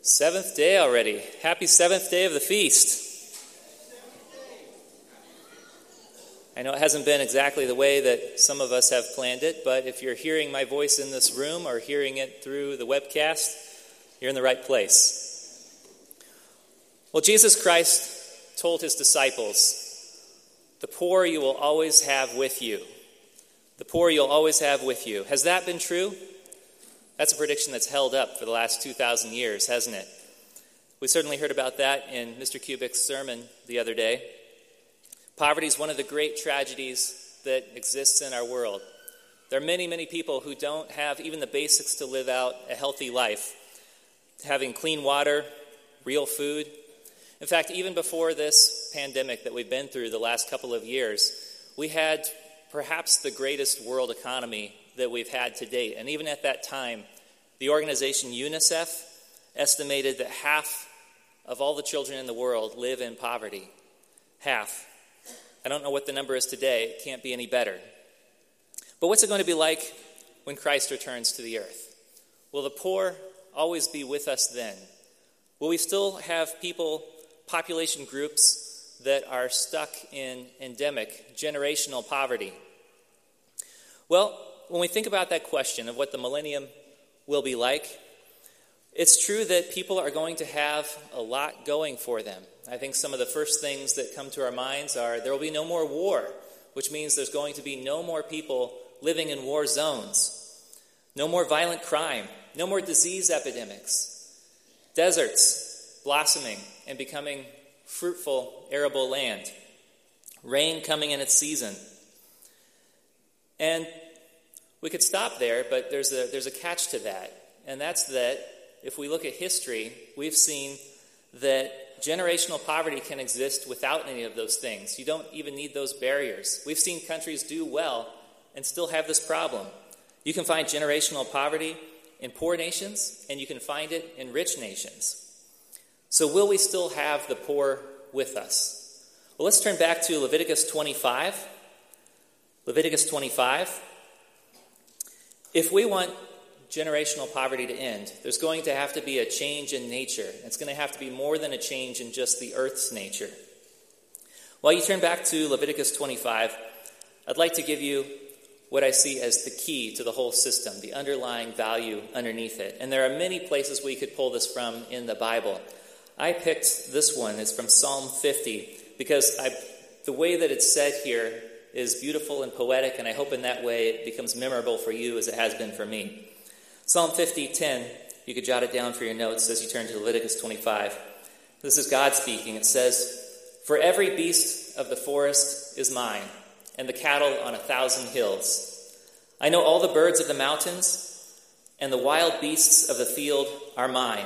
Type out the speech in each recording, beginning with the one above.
Seventh day already. Happy seventh day of the feast. I know it hasn't been exactly the way that some of us have planned it, but if you're hearing my voice in this room or hearing it through the webcast, you're in the right place. Well, Jesus Christ told his disciples, "The poor you will always have with you. The poor you'll always have with you." Has that been true? That's a prediction that's held up for the last 2,000 years, hasn't it? We certainly heard about that in Mr. Kubik's sermon the other day. Poverty is one of the great tragedies that exists in our world. There are many, many people who don't have even the basics to live out a healthy life. Having clean water, real food. In fact, even before this pandemic that we've been through the last couple of years, we had perhaps the greatest world economy that we've had to date. And even at that time, the organization UNICEF estimated that half of all the children in the world live in poverty. Half. I don't know what the number is today. It can't be any better. But what's it going to be like when Christ returns to the earth? Will the poor always be with us then? Will we still have population groups that are stuck in endemic, generational poverty? Well, when we think about that question of what the millennium will be like, it's true that people are going to have a lot going for them. I think some of the first things that come to our minds are there will be no more war, which means there's going to be no more people living in war zones, no more violent crime, no more disease epidemics, deserts blossoming and becoming fruitful, arable land, rain coming in its season. And we could stop there, but there's a catch to that, and that's that if we look at history, we've seen that generational poverty can exist without any of those things. You don't even need those barriers. We've seen countries do well and still have this problem. You can find generational poverty in poor nations, and you can find it in rich nations. So will we still have the poor with us? Well, let's turn back to Leviticus 25. Leviticus 25. If we want generational poverty to end, there's going to have to be a change in nature. It's going to have to be more than a change in just the earth's nature. While you turn back to Leviticus 25, I'd like to give you what I see as the key to the whole system, the underlying value underneath it. And there are many places we could pull this from in the Bible. I picked this one. It's from Psalm 50, because the way that it's said here is beautiful and poetic, and I hope in that way it becomes memorable for you as it has been for me. Psalm 50:10, you could jot it down for your notes as you turn to Leviticus 25. This is God speaking. It says, "For every beast of the forest is mine, and the cattle on 1,000 hills. I know all the birds of the mountains, and the wild beasts of the field are mine.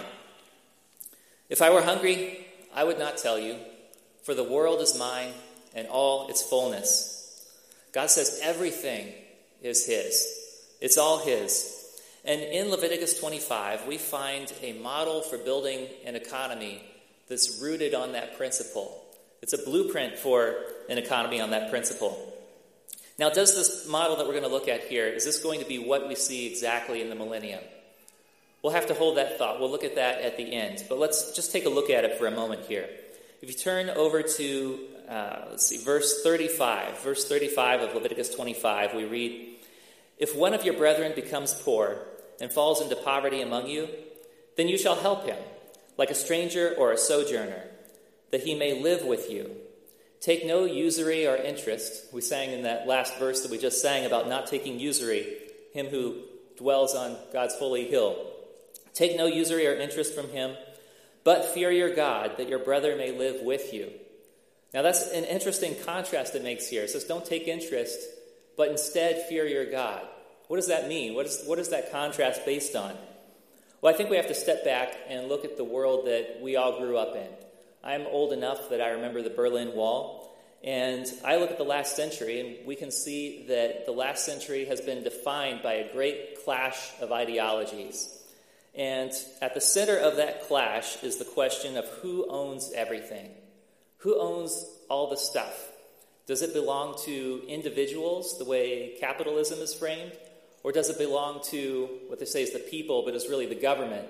If I were hungry, I would not tell you, for the world is mine and all its fullness." God says everything is his. It's all his. And in Leviticus 25, we find a model for building an economy that's rooted on that principle. It's a blueprint for an economy on that principle. Now, does this model that we're going to look at here, is this going to be what we see exactly in the millennium? We'll have to hold that thought. We'll look at that at the end. But let's just take a look at it for a moment here. If you turn over to verse 35. Verse 35 of Leviticus 25, we read, "If one of your brethren becomes poor and falls into poverty among you, then you shall help him, like a stranger or a sojourner, that he may live with you. Take no usury or interest." We sang in that last verse that we just sang about not taking usury, him who dwells on God's holy hill. "Take no usury or interest from him, but fear your God, that your brother may live with you." Now that's an interesting contrast it makes here. It says don't take interest, but instead fear your God. What does that mean? What is that contrast based on? Well, I think we have to step back and look at the world that we all grew up in. I'm old enough that I remember the Berlin Wall, and I look at the last century, and we can see that the last century has been defined by a great clash of ideologies. And at the center of that clash is the question of who owns everything. Who owns all the stuff? Does it belong to individuals, the way capitalism is framed? Or does it belong to what they say is the people, but is really the government,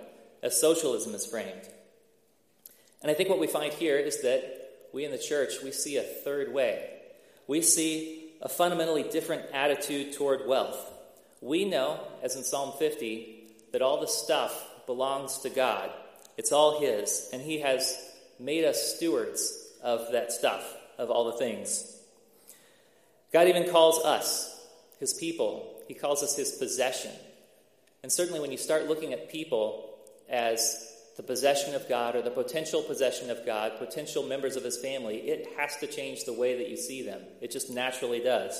as socialism is framed. And I think what we find here is that we in the church, we see a third way. We see a fundamentally different attitude toward wealth. We know, as in Psalm 50, that all the stuff belongs to God. It's all his, and he has made us stewards of that stuff, of all the things. God even calls us his people. He calls us his possession. And certainly when you start looking at people as the possession of God or the potential possession of God, potential members of his family, it has to change the way that you see them. It just naturally does.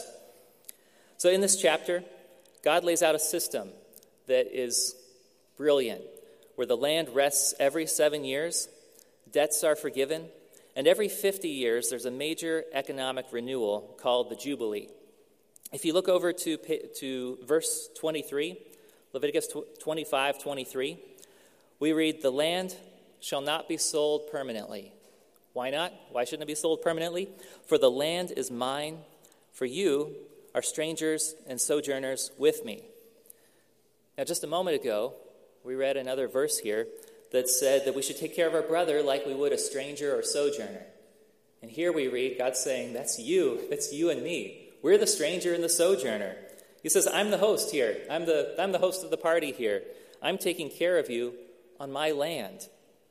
So in this chapter, God lays out a system that is brilliant, where the land rests every 7 years, debts are forgiven, and every 50 years there's a major economic renewal called the Jubilee. If you look over to verse 23, Leviticus 25:23, we read, "The land shall not be sold permanently." Why not? Why shouldn't it be sold permanently? "For the land is mine, for you are strangers and sojourners with me." Now, just a moment ago, we read another verse here that said that we should take care of our brother like we would a stranger or sojourner. And here we read God saying, that's you and me. We're the stranger and the sojourner. He says, I'm the host here. I'm the host of the party here. I'm taking care of you on my land.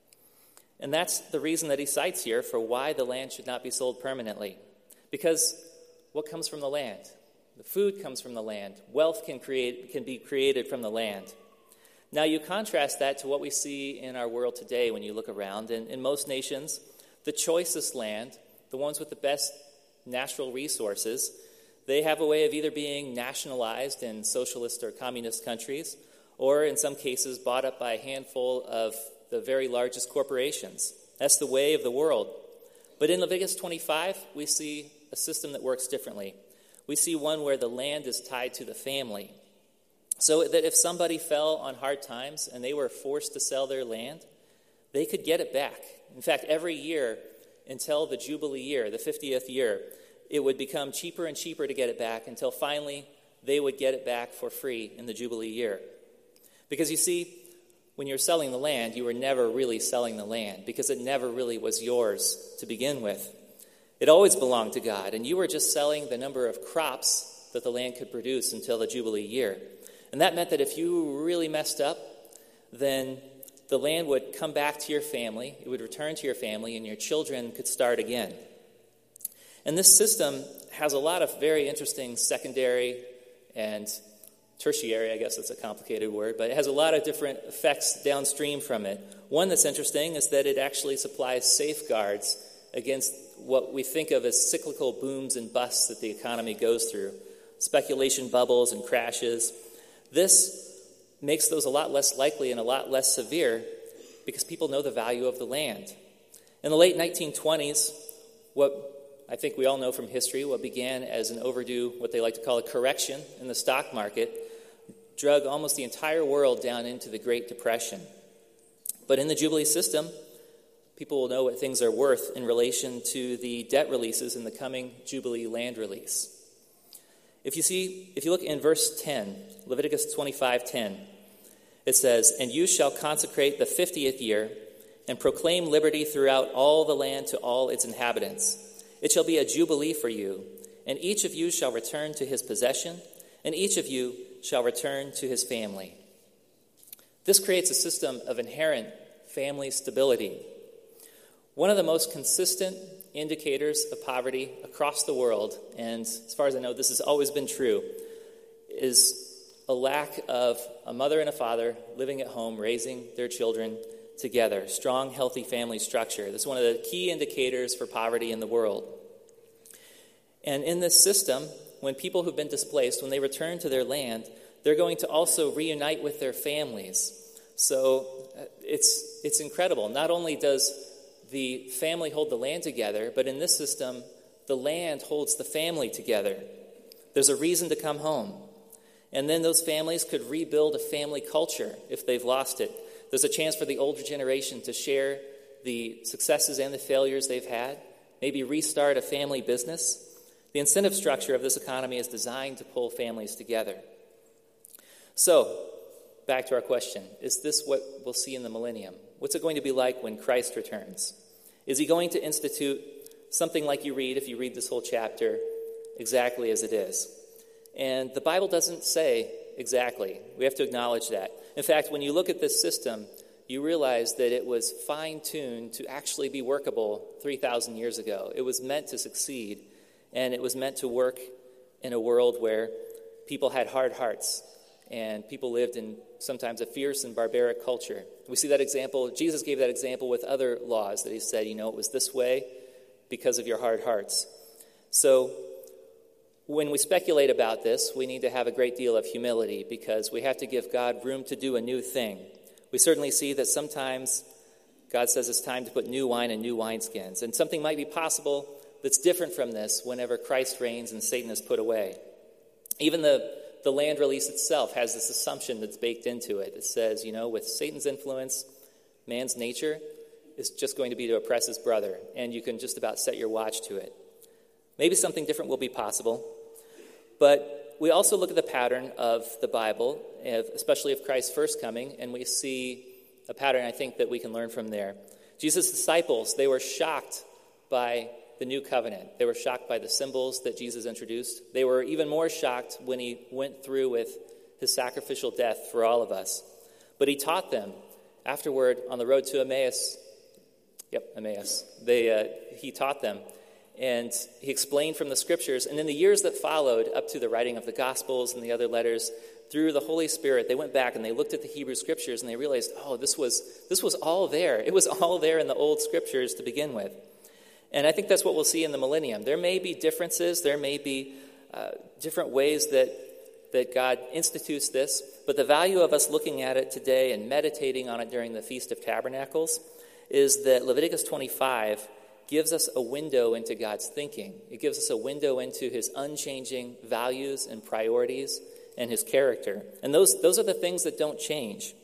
And that's the reason that he cites here for why the land should not be sold permanently. Because what comes from the land? The food comes from the land. Wealth can be created from the land. Now you contrast that to what we see in our world today when you look around. And in most nations, the choicest land, the ones with the best natural resources, they have a way of either being nationalized in socialist or communist countries, or in some cases bought up by a handful of the very largest corporations. That's the way of the world. But in Leviticus 25, we see a system that works differently. We see one where the land is tied to the family. So that if somebody fell on hard times and they were forced to sell their land, they could get it back. In fact, every year until the Jubilee year, the 50th year, it would become cheaper and cheaper to get it back until finally they would get it back for free in the Jubilee year. Because you see, when you're selling the land, you were never really selling the land because it never really was yours to begin with. It always belonged to God, and you were just selling the number of crops that the land could produce until the Jubilee year. And that meant that if you really messed up, then the land would come back to your family, it would return to your family, and your children could start again. And this system has a lot of very interesting secondary and tertiary, I guess that's a complicated word, but it has a lot of different effects downstream from it. One that's interesting is that it actually supplies safeguards against what we think of as cyclical booms and busts that the economy goes through, speculation bubbles and crashes. This makes those a lot less likely and a lot less severe because people know the value of the land. In the late 1920s, what I think we all know from history, what began as an overdue, what they like to call a correction in the stock market, drug almost the entire world down into the Great Depression. But in the Jubilee system, people will know what things are worth in relation to the debt releases in the coming Jubilee land release. If you look in verse 10, Leviticus 25:10, it says, "And you shall consecrate the 50th year and proclaim liberty throughout all the land to all its inhabitants. It shall be a jubilee for you, and each of you shall return to his possession, and each of you shall return to his family." This creates a system of inherent family stability. One of the most consistent indicators of poverty across the world, and as far as I know, this has always been true, is a lack of a mother and a father living at home, raising their children together. Strong, healthy family structure. That's one of the key indicators for poverty in the world. And in this system, when people who've been displaced, when they return to their land, they're going to also reunite with their families. So it's incredible. Not only does the family hold the land together, but in this system, the land holds the family together. There's a reason to come home. And then those families could rebuild a family culture if they've lost it. There's a chance for the older generation to share the successes and the failures they've had, maybe restart a family business. The incentive structure of this economy is designed to pull families together. So, back to our question, is this what we'll see in the millennium? What's it going to be like when Christ returns? Is he going to institute something like you read, if you read this whole chapter, exactly as it is? And the Bible doesn't say exactly. We have to acknowledge that. In fact, when you look at this system, you realize that it was fine-tuned to actually be workable 3,000 years ago. It was meant to succeed, and it was meant to work in a world where people had hard hearts, and people lived in sometimes a fierce and barbaric culture. We see that example. Jesus gave that example with other laws that he said, it was this way because of your hard hearts. So when we speculate about this, we need to have a great deal of humility because we have to give God room to do a new thing. We certainly see that sometimes God says it's time to put new wine in new wineskins, and something might be possible that's different from this whenever Christ reigns and Satan is put away. Even the land release itself has this assumption that's baked into it. It says, with Satan's influence, man's nature is just going to be to oppress his brother, and you can just about set your watch to it. Maybe something different will be possible, but we also look at the pattern of the Bible, especially of Christ's first coming, and we see a pattern I think that we can learn from there. Jesus' disciples, they were shocked by the new covenant. They were shocked by the symbols that Jesus introduced. They were even more shocked when he went through with his sacrificial death for all of us. But he taught them afterward on the road to Emmaus. Emmaus. He taught them, and he explained from the scriptures. And in the years that followed, up to the writing of the Gospels and the other letters, through the Holy Spirit, they went back and they looked at the Hebrew scriptures and they realized, this was all there. It was all there in the old scriptures to begin with. And I think that's what we'll see in the millennium. There may be differences. There may be different ways that God institutes this. But the value of us looking at it today and meditating on it during the Feast of Tabernacles is that Leviticus 25 gives us a window into God's thinking. It gives us a window into his unchanging values and priorities and his character. And those are the things that don't change.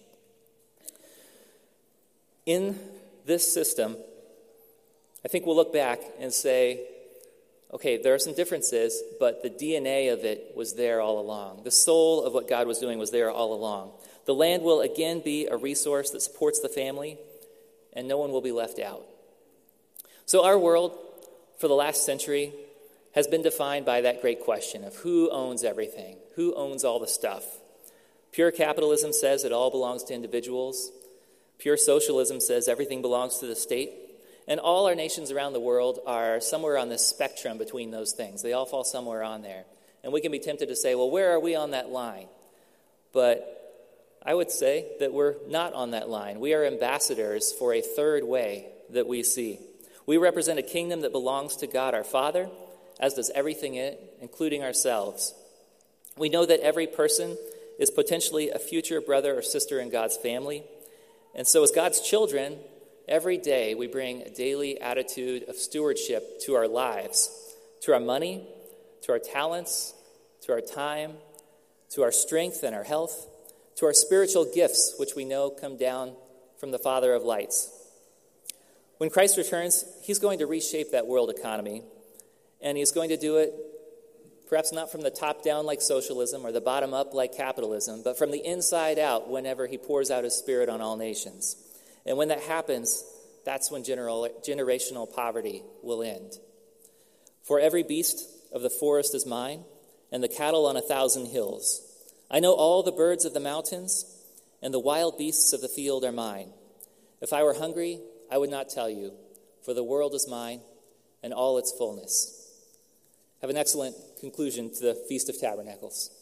In this system, I think we'll look back and say, okay, there are some differences, but the DNA of it was there all along. The soul of what God was doing was there all along. The land will again be a resource that supports the family, and no one will be left out. So our world, for the last century, has been defined by that great question of who owns everything, who owns all the stuff. Pure capitalism says it all belongs to individuals. Pure socialism says everything belongs to the state. And all our nations around the world are somewhere on this spectrum between those things. They all fall somewhere on there. And we can be tempted to say, well, where are we on that line? But I would say that we're not on that line. We are ambassadors for a third way that we see. We represent a kingdom that belongs to God our Father, as does everything in it, including ourselves. We know that every person is potentially a future brother or sister in God's family. And so as God's children, every day we bring a daily attitude of stewardship to our lives, to our money, to our talents, to our time, to our strength and our health, to our spiritual gifts, which we know come down from the Father of lights. When Christ returns, he's going to reshape that world economy, and he's going to do it perhaps not from the top down like socialism or the bottom up like capitalism, but from the inside out whenever he pours out his Spirit on all nations. And when that happens, that's when generational poverty will end. For every beast of the forest is mine, and the cattle on 1,000 hills. I know all the birds of the mountains, and the wild beasts of the field are mine. If I were hungry, I would not tell you, for the world is mine, and all its fullness. Have an excellent conclusion to the Feast of Tabernacles.